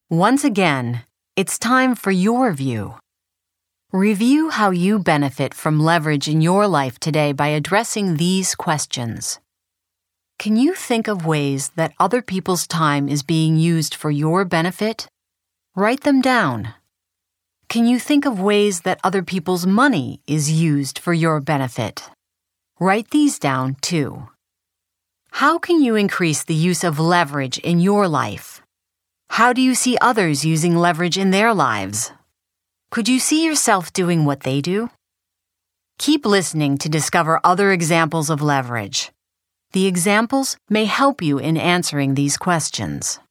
Once again, it's time for your view. Review how you benefit from leverage in your life today by addressing these questions. Can you think of ways that other people's time is being used for your benefit? Write them down. Can you think of ways that other people's money is used for your benefit? Write these down too. How can you increase the use of leverage in your life? How do you see others using leverage in their lives? Could you see yourself doing what they do? Keep listening to discover other examples of leverage. The examples may help you in answering these questions.